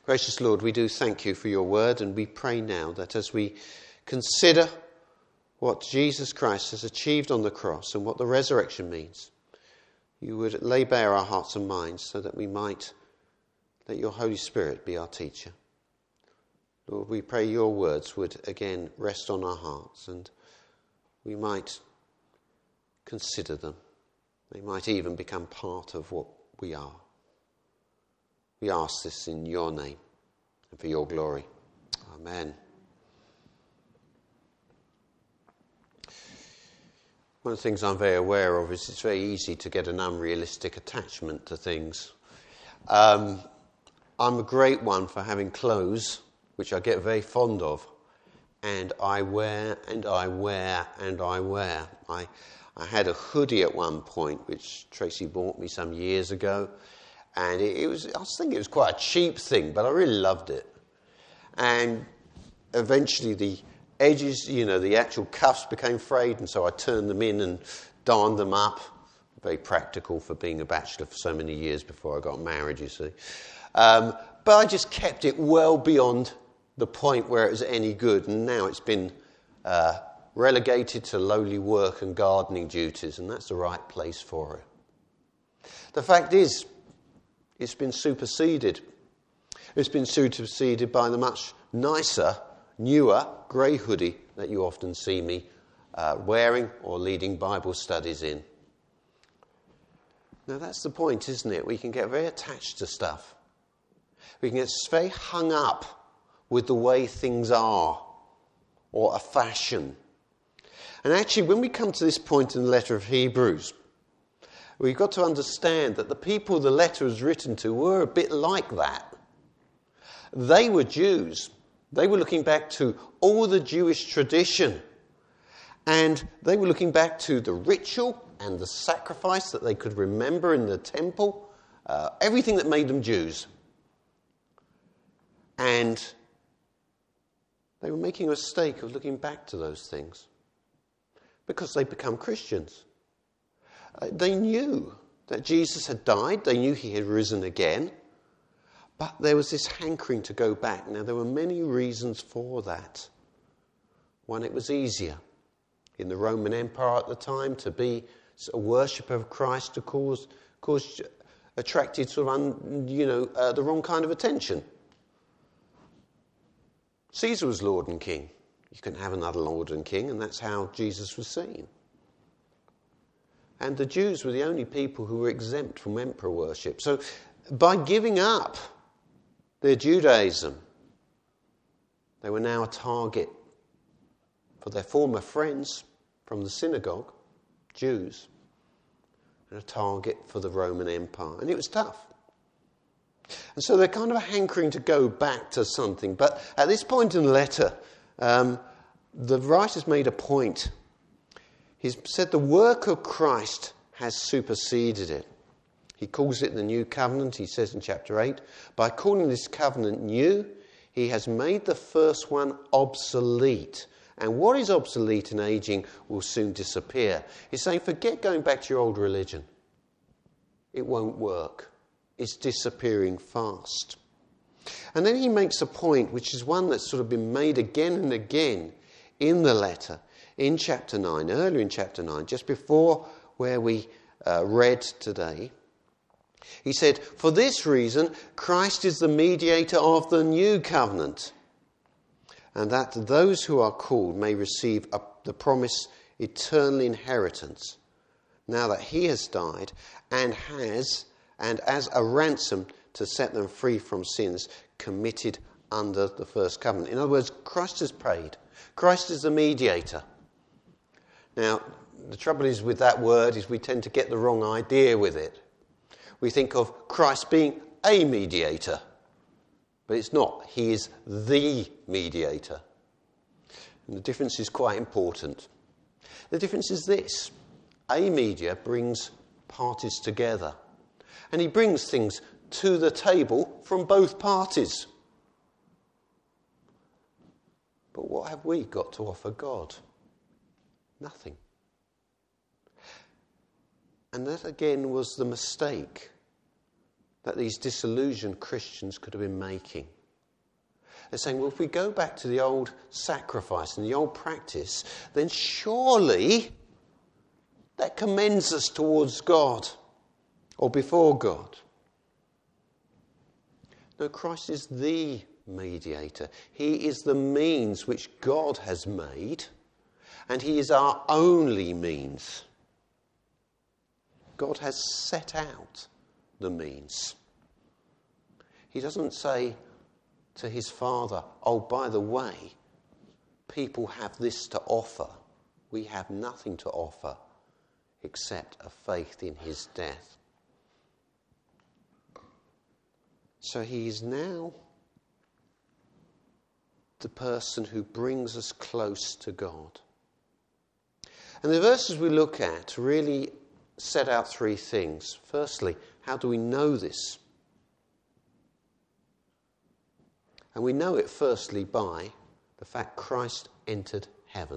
Gracious Lord, we do thank you for your word, and we pray now that as we consider what Jesus Christ has achieved on the cross and what the resurrection means, you would lay bare our hearts and minds so that we might let your Holy Spirit be our teacher. Lord, we pray your words would again rest on our hearts and we might consider them. They might even become part of what we are. We ask this in your name and for your glory. Amen. One of the things I'm very aware of is it's very easy to get an unrealistic attachment to things. I'm a great one for having clothes, which I get very fond of, and I wear and I wear and I wear. I had a hoodie at one point, which Tracy bought me some years ago, and I was thinking it was quite a cheap thing, but I really loved it. And eventually the edges, the actual cuffs became frayed, and so I turned them in and darned them up. Very practical for being a bachelor for so many years before I got married, you see. But I just kept it well beyond the point where it was any good, and now it's been relegated to lowly work and gardening duties, and that's the right place for it. The fact is, it's been superseded. It's been superseded by the much nicer, newer grey hoodie that you often see me wearing or leading Bible studies in. Now that's the point, isn't it? We can get very attached to stuff. We can get very hung up with the way things are or a fashion. And actually, when we come to this point in the letter of Hebrews, we've got to understand that the people the letter was written to were a bit like that. They were Jews. They were looking back to all the Jewish tradition. And they were looking back to the ritual and the sacrifice that they could remember in the temple. Everything that made them Jews. And they were making a mistake of looking back to those things. Because they'd become Christians. They knew that Jesus had died. They knew he had risen again. But there was this hankering to go back. Now, there were many reasons for that. One, it was easier in the Roman Empire at the time to be a worshipper of Christ, to attracted sort of the wrong kind of attention. Caesar was Lord and King. You couldn't have another Lord and King, and that's how Jesus was seen. And the Jews were the only people who were exempt from emperor worship. So by giving up their Judaism, they were now a target for their former friends from the synagogue, Jews, and a target for the Roman Empire. And it was tough. And so they're kind of hankering to go back to something. But at this point in the letter, the writer's made a point. He's said the work of Christ has superseded it. He calls it the new covenant, he says in chapter 8. By calling this covenant new, he has made the first one obsolete. And what is obsolete and aging will soon disappear. He's saying, forget going back to your old religion. It won't work. It's disappearing fast. And then he makes a point, which is one that's sort of been made again and again in the letter, in chapter 9, earlier in chapter 9, just before where we read today. He said, for this reason, Christ is the mediator of the new covenant, and that those who are called may receive the promised eternal inheritance, now that he has died and as a ransom to set them free from sins committed under the first covenant. In other words, Christ has paid. Christ is the mediator. Now, the trouble is with that word is we tend to get the wrong idea with it. We think of Christ being a mediator, but it's not. He is the mediator. And the difference is quite important. The difference is this. A mediator brings parties together. And he brings things to the table from both parties. But what have we got to offer God? Nothing. And that again was the mistake that these disillusioned Christians could have been making. They're saying, well, if we go back to the old sacrifice and the old practice, then surely that commends us towards God or before God. No, Christ is the mediator. He is the means which God has made, and he is our only means. God has set out the means. He doesn't say to his Father, oh, by the way, people have this to offer. We have nothing to offer except a faith in his death. So he is now the person who brings us close to God. And the verses we look at really set out three things. Firstly, how do we know this? And we know it firstly by the fact Christ entered heaven.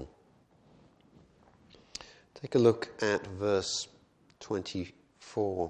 Take a look at verse 24.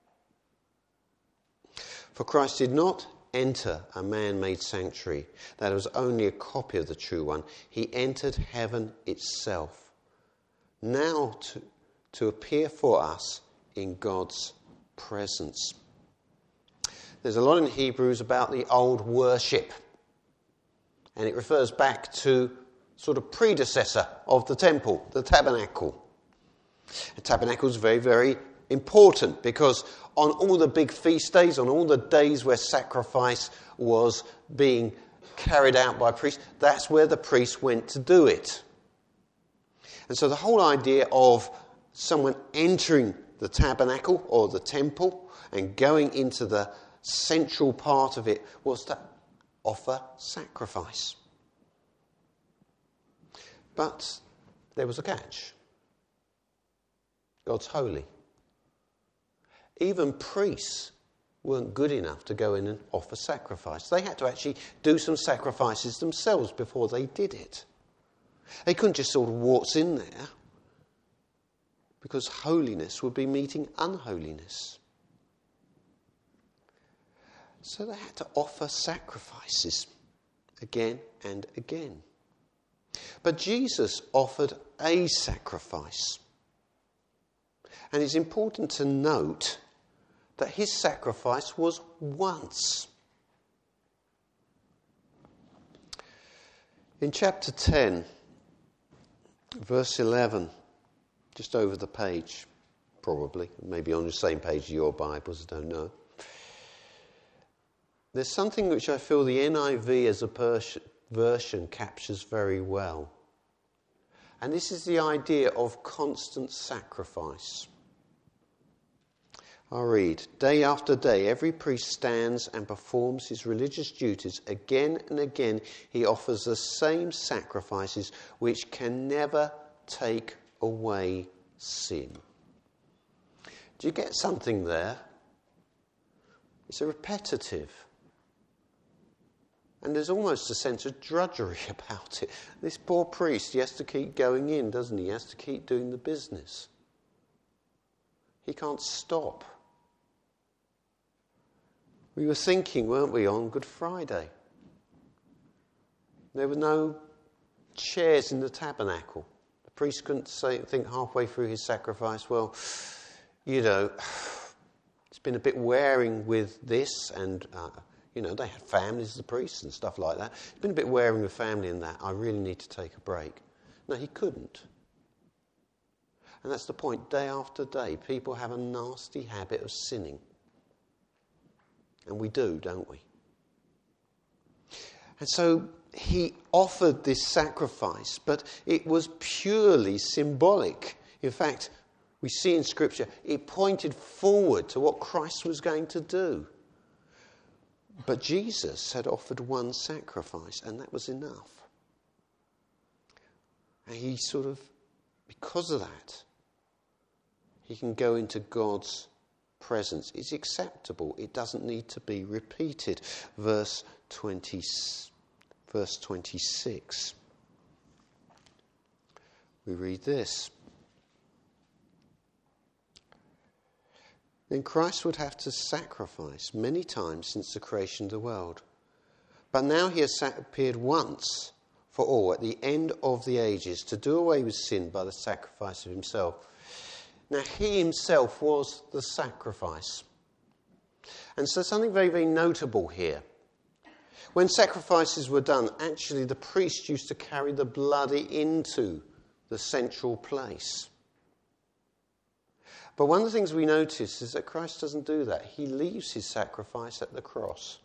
For Christ did not enter a man-made sanctuary, that was only a copy of the true one. He entered heaven itself, now to appear for us in God's presence. There's a lot in Hebrews about the old worship, and it refers back to sort of predecessor of the temple, the tabernacle. The tabernacle is very, very important because on all the big feast days, on all the days where sacrifice was being carried out by priests, that's where the priest went to do it. And so the whole idea of someone entering the tabernacle or the temple and going into the central part of it was to offer sacrifice. But there was a catch. God's holy. Even priests weren't good enough to go in and offer sacrifice. They had to actually do some sacrifices themselves before they did it. They couldn't just sort of waltz in there, because holiness would be meeting unholiness. So they had to offer sacrifices again and again. But Jesus offered a sacrifice. And it's important to note that his sacrifice was once. In chapter 10, verse 11, just over the page, probably, maybe on the same page of your Bibles, I don't know. There's something which I feel the NIV as a version captures very well. And this is the idea of constant sacrifice. I'll read. Day after day, every priest stands and performs his religious duties. Again and again, he offers the same sacrifices which can never take away sin. Do you get something there? It's a repetitive. And there's almost a sense of drudgery about it. This poor priest, he has to keep going in, doesn't he? He has to keep doing the business. He can't stop. We were thinking, weren't we, on Good Friday? There were no chairs in the tabernacle. The priest couldn't think halfway through his sacrifice, well, you know, it's been a bit wearing with this, and, they had families, the priests, and stuff like that. It's been a bit wearing with family and that. I really need to take a break. No, he couldn't. And that's the point. Day after day, people have a nasty habit of sinning. And we do, don't we? And so he offered this sacrifice, but it was purely symbolic. In fact, we see in Scripture, it pointed forward to what Christ was going to do. But Jesus had offered one sacrifice, and that was enough. And he because of that, he can go into God's presence. It's acceptable. It doesn't need to be repeated. Verse 26. We read this. then Christ would have to sacrifice many times since the creation of the world. But now he has appeared once for all at the end of the ages to do away with sin by the sacrifice of himself. Now he himself was the sacrifice. And so something very, very notable here. When sacrifices were done, actually the priest used to carry the blood into the central place. But one of the things we notice is that Christ doesn't do that. He leaves his sacrifice at the cross.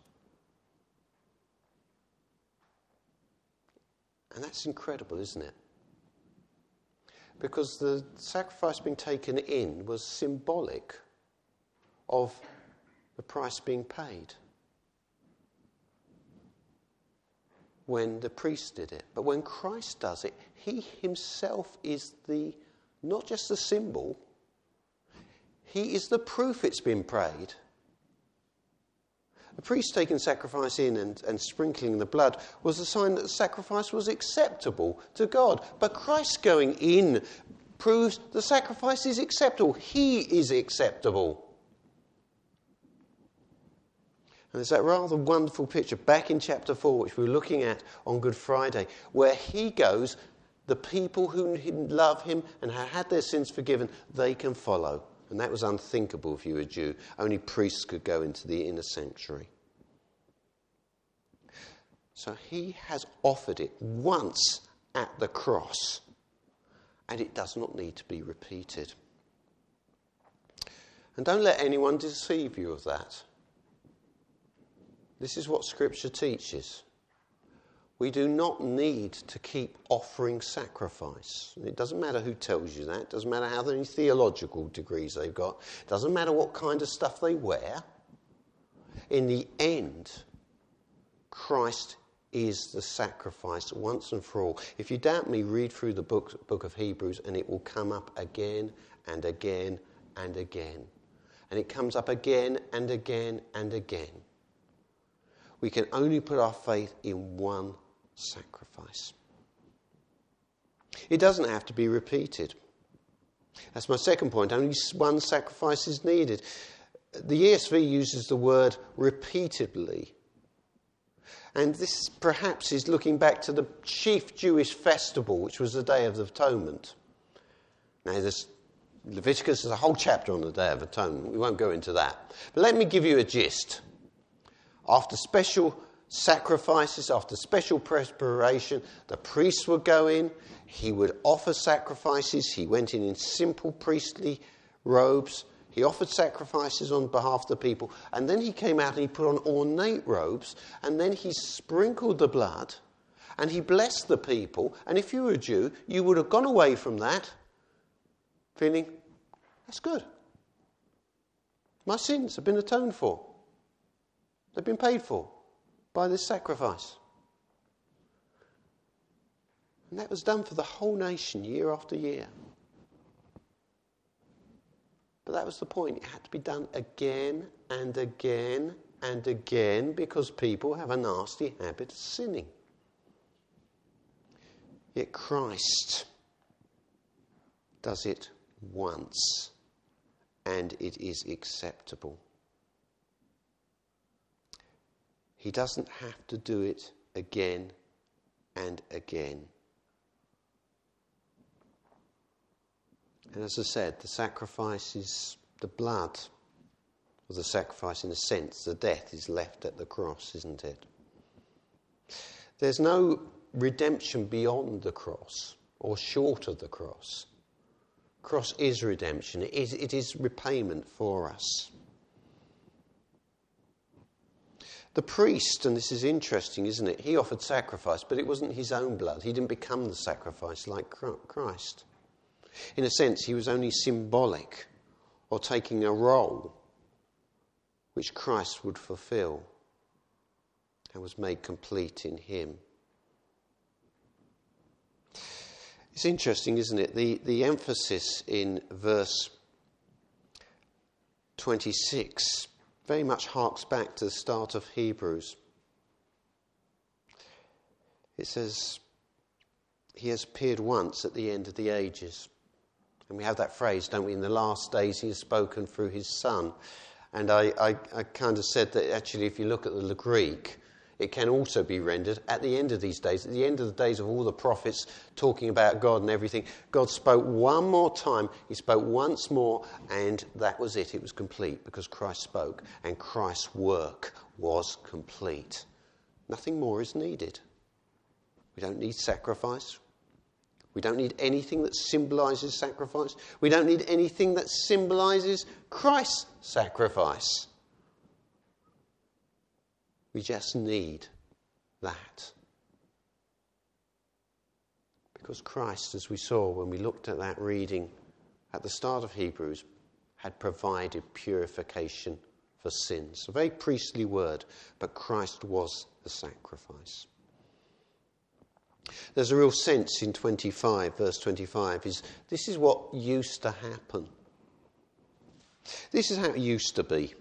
And that's incredible, isn't it? Because the sacrifice being taken in was symbolic of the price being paid when the priest did it. But when Christ does it, he himself is not just the symbol, he is the proof it's been paid. The priest taking sacrifice in and sprinkling the blood was a sign that the sacrifice was acceptable to God. But Christ going in proves the sacrifice is acceptable. He is acceptable. And there's that rather wonderful picture back in chapter 4, which we were looking at on Good Friday, where he goes, the people who love him and have had their sins forgiven, they can follow. And that was unthinkable if you were a Jew. Only priests could go into the inner sanctuary. So he has offered it once at the cross, and it does not need to be repeated. And don't let anyone deceive you of that. This is what Scripture teaches. We do not need to keep offering sacrifice. It doesn't matter who tells you that. It doesn't matter how many theological degrees they've got. It doesn't matter what kind of stuff they wear. In the end, Christ is the sacrifice once and for all. If you doubt me, read through the book of Hebrews and it will come up again and again and again. And it comes up again and again and again. We can only put our faith in one sacrifice. It doesn't have to be repeated. That's my second point. Only one sacrifice is needed. The ESV uses the word repeatedly. And this perhaps is looking back to the chief Jewish festival, which was the Day of the Atonement. Now, Leviticus is a whole chapter on the Day of Atonement. We won't go into that. But let me give you a gist. After special sacrifices, after special preparation, the priest would go in, he would offer sacrifices, he went in simple priestly robes, he offered sacrifices on behalf of the people, and then he came out and he put on ornate robes, and then he sprinkled the blood, and he blessed the people, and if you were a Jew, you would have gone away from that feeling, that's good. My sins have been atoned for. They've been paid for by this sacrifice. And that was done for the whole nation year after year. But that was the point. It had to be done again and again and again because people have a nasty habit of sinning. Yet Christ does it once and it is acceptable. He doesn't have to do it again and again. And as I said, the sacrifice is the blood of the sacrifice in a sense. The death is left at the cross, isn't it? There's no redemption beyond the cross or short of the cross. Cross is redemption. It is repayment for us. The priest, and this is interesting, isn't it? He offered sacrifice, but it wasn't his own blood. He didn't become the sacrifice like Christ. In a sense, he was only symbolic or taking a role which Christ would fulfill and was made complete in him. It's interesting, isn't it? The emphasis in verse 26 very much harks back to the start of Hebrews. It says, he has appeared once at the end of the ages. And we have that phrase, don't we? In the last days he has spoken through his Son. And I kind of said that actually if you look at the Greek, it can also be rendered at the end of these days, at the end of the days of all the prophets talking about God and everything. God spoke one more time, he spoke once more, and that was it. It was complete because Christ spoke and Christ's work was complete. Nothing more is needed. We don't need sacrifice. We don't need anything that symbolises sacrifice. We don't need anything that symbolises Christ's sacrifice. We just need that. Because Christ, as we saw when we looked at that reading at the start of Hebrews, had provided purification for sins. A very priestly word, but Christ was the sacrifice. There's a real sense in 25, verse 25, this is what used to happen. This is how it used to be.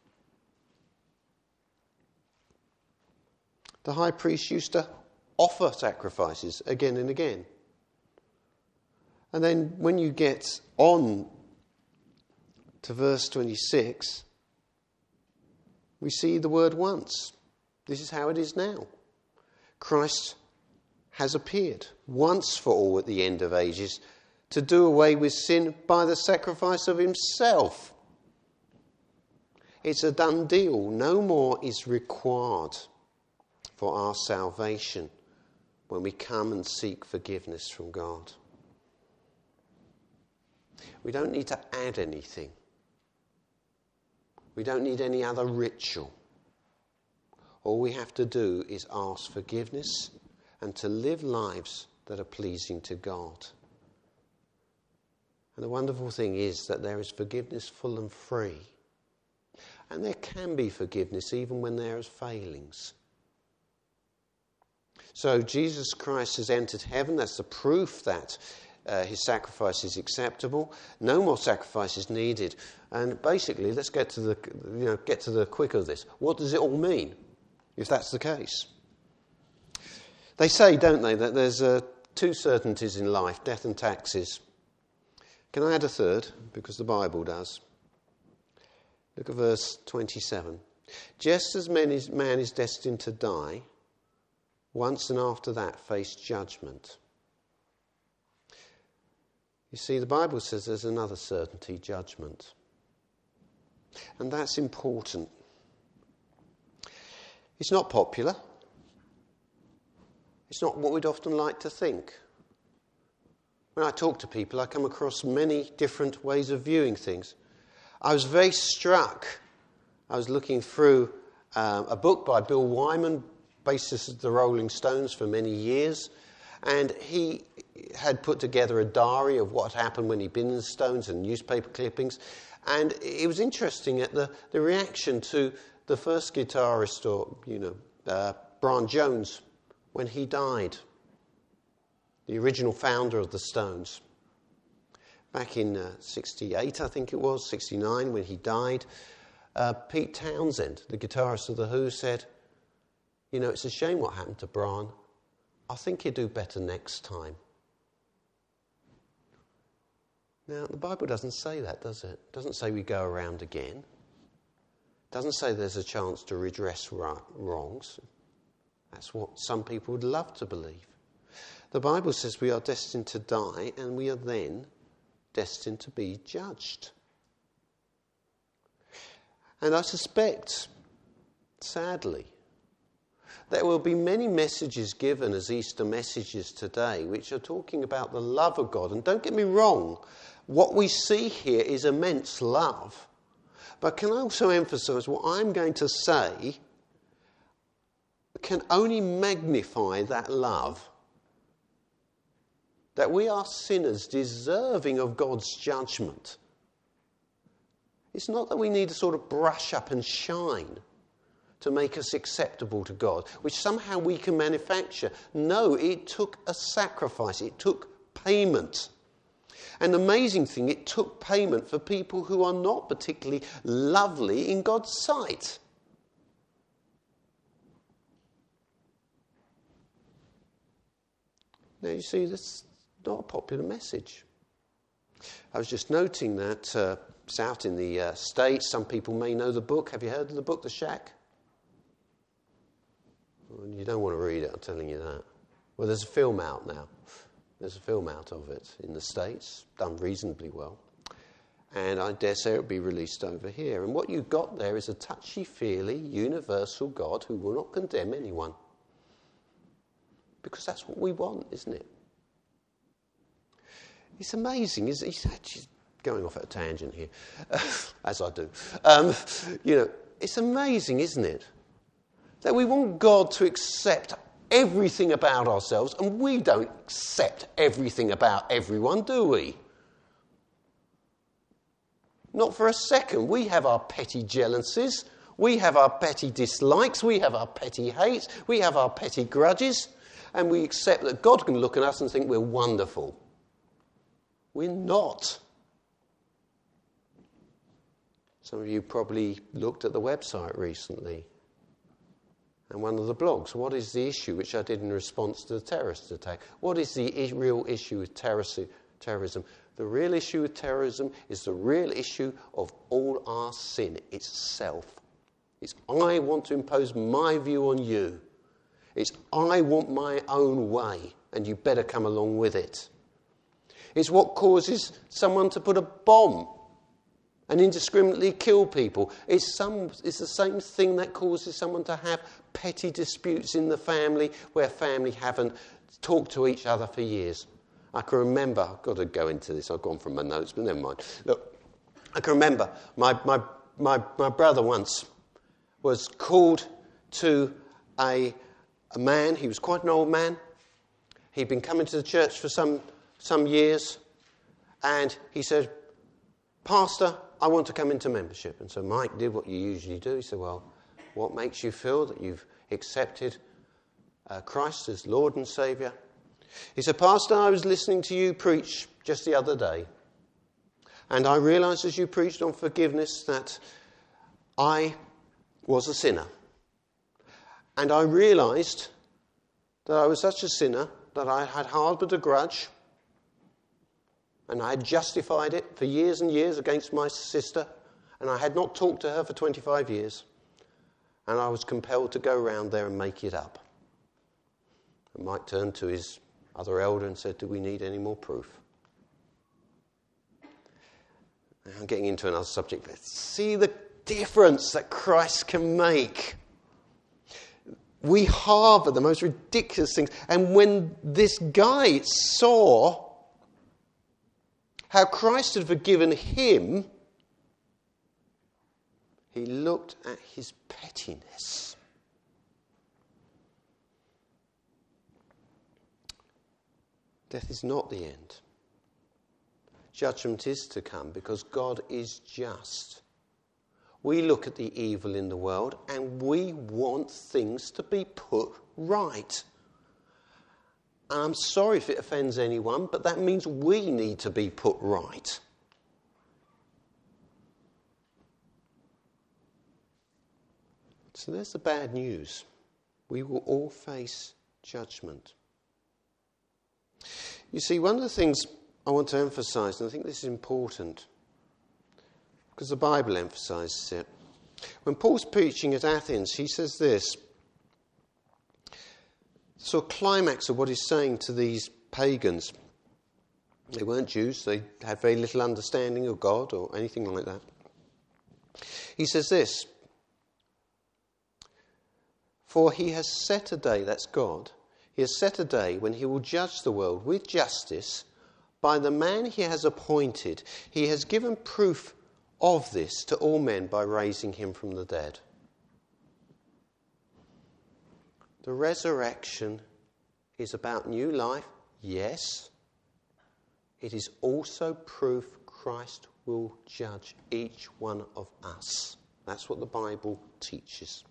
The high priest used to offer sacrifices again and again. And then when you get on to verse 26, we see the word once. This is how it is now. Christ has appeared once for all at the end of ages to do away with sin by the sacrifice of himself. It's a done deal. No more is required for our salvation when we come and seek forgiveness from God. We don't need to add anything. We don't need any other ritual. All we have to do is ask forgiveness and to live lives that are pleasing to God. And the wonderful thing is that there is forgiveness full and free. And there can be forgiveness even when there is failings. So Jesus Christ has entered heaven. That's the proof that his sacrifice is acceptable. No more sacrifice is needed. And basically, let's get to the quick of this. What does it all mean, if that's the case? They say, don't they, that there's two certainties in life, death and taxes. Can I add a third? Because the Bible does. Look at verse 27. Just as man is destined to die, once and after that face judgment. You see, the Bible says there's another certainty, judgment. And that's important. It's not popular. It's not what we'd often like to think. When I talk to people, I come across many different ways of viewing things. I was very struck. I was looking through a book by Bill Wyman, bassist of the Rolling Stones for many years, and he had put together a diary of what happened when he'd been in the Stones and newspaper clippings. And it was interesting at the reaction to the first guitarist, Brian Jones, when he died, the original founder of the Stones. Back in 68, I think it was, 69, when he died, Pete Townsend, the guitarist of The Who, said, it's a shame what happened to Brian. I think he'll do better next time. Now, the Bible doesn't say that, does it? It doesn't say we go around again. It doesn't say there's a chance to redress wrongs. That's what some people would love to believe. The Bible says we are destined to die and we are then destined to be judged. And I suspect, sadly, there will be many messages given as Easter messages today which are talking about the love of God. And don't get me wrong, what we see here is immense love. But can I also emphasise what I'm going to say can only magnify that love. That we are sinners deserving of God's judgment. It's not that we need to sort of brush up and shine to make us acceptable to God, which somehow we can manufacture. No, it took a sacrifice. It took payment. And the amazing thing, it took payment for people who are not particularly lovely in God's sight. Now, you see, that's not a popular message. I was just noting that it's out in the States. Some people may know the book. Have you heard of the book, The Shack? Well, you don't want to read it, I'm telling you that. Well, there's a film out now. There's a film out of it in the States, done reasonably well. And I dare say it'll be released over here. And what you've got there is a touchy-feely, universal God who will not condemn anyone. Because that's what we want, isn't it? It's amazing. He's actually going off at a tangent here, as I do. It's amazing, isn't it? That we want God to accept everything about ourselves, and we don't accept everything about everyone, do we? Not for a second. We have our petty jealousies. We have our petty dislikes. We have our petty hates. We have our petty grudges. And we accept that God can look at us and think we're wonderful. We're not. Some of you probably looked at the website recently and one of the blogs. What is the issue, which I did in response to the terrorist attack? What is the real issue with terrorism? The real issue with terrorism is the real issue of all our sin. It's self. It's I want to impose my view on you. It's I want my own way, and you better come along with it. It's what causes someone to put a bomb and indiscriminately kill people. It's the same thing that causes someone to have petty disputes in the family where family haven't talked to each other for years. I can remember, I've got to go into this, I've gone from my notes, but never mind. Look, I can remember my brother once was called to a man. He was quite an old man. He'd been coming to the church for some years, and he said, "Pastor, I want to come into membership." And so Mike did what you usually do. He said, "Well, what makes you feel that you've accepted Christ as Lord and Saviour?" He said, "Pastor, I was listening to you preach just the other day, and I realised as you preached on forgiveness that I was a sinner. And I realised that I was such a sinner that I had harboured a grudge, and I had justified it for years and years against my sister, and I had not talked to her for 25 years, and I was compelled to go around there and make it up." And Mike turned to his other elder and said, "Do we need any more proof?" Now I'm getting into another subject, but see the difference that Christ can make. We harbour the most ridiculous things. And when this guy saw how Christ had forgiven him, he looked at his pettiness. Death is not the end. Judgment is to come because God is just. We look at the evil in the world and we want things to be put right. And I'm sorry if it offends anyone, but that means we need to be put right. So there's the bad news. We will all face judgment. You see, one of the things I want to emphasise, and I think this is important, because the Bible emphasises it. When Paul's preaching at Athens, he says this. So a climax of what he's saying to these pagans. They weren't Jews. They had very little understanding of God or anything like that. He says this. "For he has set a day," that's God, "he has set a day when he will judge the world with justice by the man he has appointed. He has given proof of this to all men by raising him from the dead." The resurrection is about new life, yes. It is also proof Christ will judge each one of us. That's what the Bible teaches.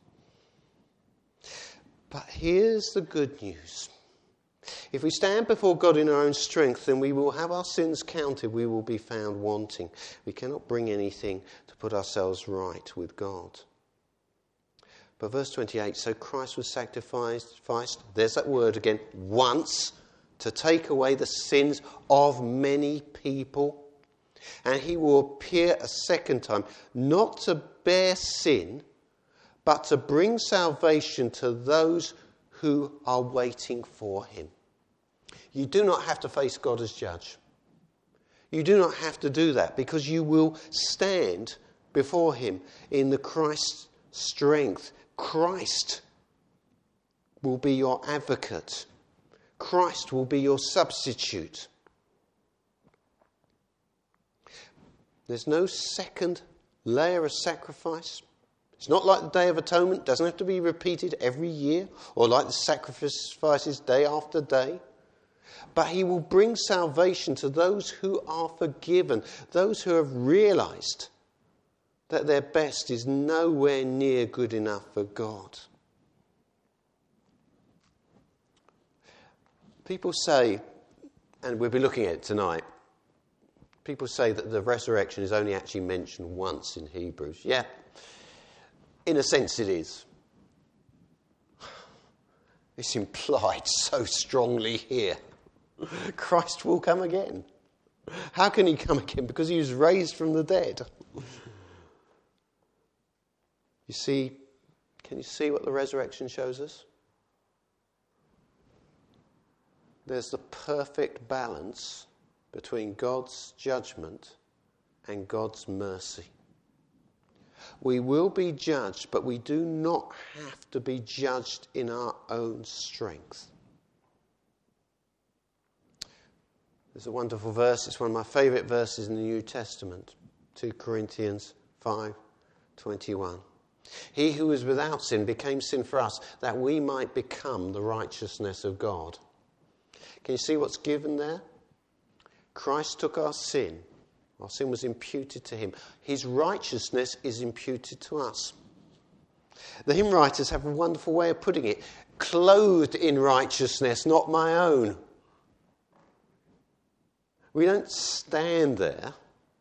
But here's the good news. If we stand before God in our own strength, then we will have our sins counted. We will be found wanting. We cannot bring anything to put ourselves right with God. But verse 28, so Christ was sacrificed, there's that word again, once, to take away the sins of many people. And he will appear a second time, not to bear sin, but to bring salvation to those who are waiting for him. You do not have to face God as judge. You do not have to do that, because you will stand before him in the Christ's strength. Christ will be your advocate. Christ will be your substitute. There's no second layer of sacrifice. It's not like the Day of Atonement. It doesn't have to be repeated every year, or like the sacrifices day after day. But he will bring salvation to those who are forgiven, those who have realised that their best is nowhere near good enough for God. People say, and we'll be looking at it tonight, people say that the resurrection is only actually mentioned once in Hebrews. Yeah, in a sense it is. It's implied so strongly here. Christ will come again. How can he come again? Because he was raised from the dead. You see, can you see what the resurrection shows us? There's the perfect balance between God's judgment and God's mercy. We will be judged, but we do not have to be judged in our own strength. There's a wonderful verse, it's one of my favourite verses in the New Testament, 2 Corinthians 5:21. He who was without sin became sin for us, that we might become the righteousness of God. Can you see what's given there? Christ took our sin. Our sin was imputed to him. His righteousness is imputed to us. The hymn writers have a wonderful way of putting it. Clothed in righteousness, not my own. We don't stand there.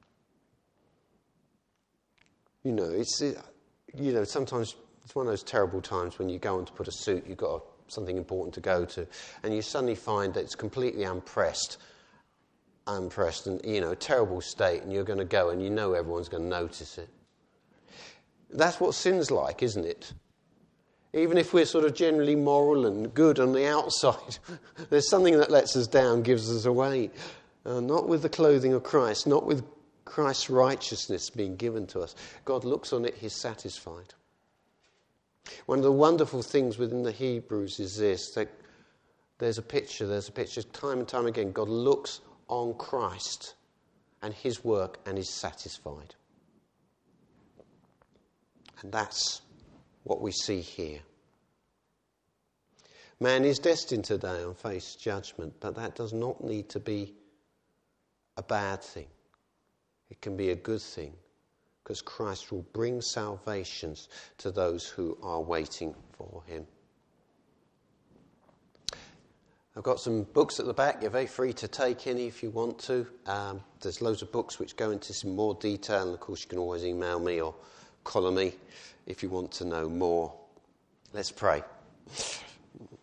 Sometimes it's one of those terrible times when you go on to put a suit, you've got something important to go to, and you suddenly find that it's completely unpressed and, a terrible state, and you're going to go and you know everyone's going to notice it. That's what sin's like, isn't it? Even if we're sort of generally moral and good on the outside, there's something that lets us down, gives us away. Not with the clothing of Christ, not with Christ's righteousness being given to us. God looks on it, he's satisfied. One of the wonderful things within the Hebrews is this, that there's a picture time and time again. God looks on Christ and his work and is satisfied. And that's what we see here. Man is destined today to face judgment, but that does not need to be a bad thing. It can be a good thing, because Christ will bring salvations to those who are waiting for him. I've got some books at the back. You're very free to take any if you want to. There's loads of books which go into some more detail, and of course you can always email me or call me if you want to know more. Let's pray.